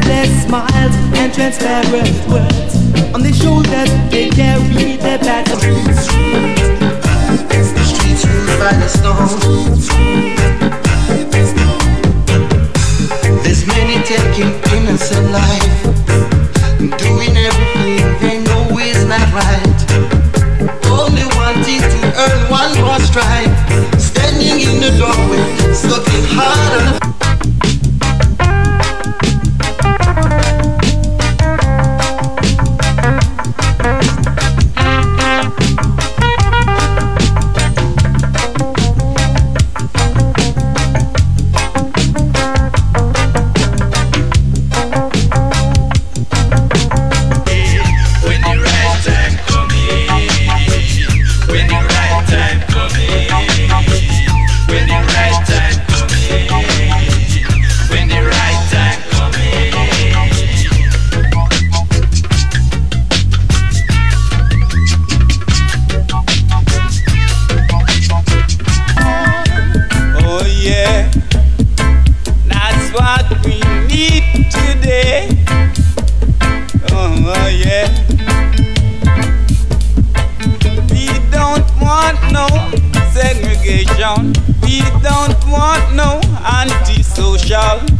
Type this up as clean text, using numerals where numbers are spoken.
Endless smiles and transparent words. On their shoulders they carry their bags of blues. The streets ruled by the stone. There's many taking innocent life, doing everything they know is not right. Only wanting to earn one more strike, standing in the doorway, looking hard on the We don't want no antisocial.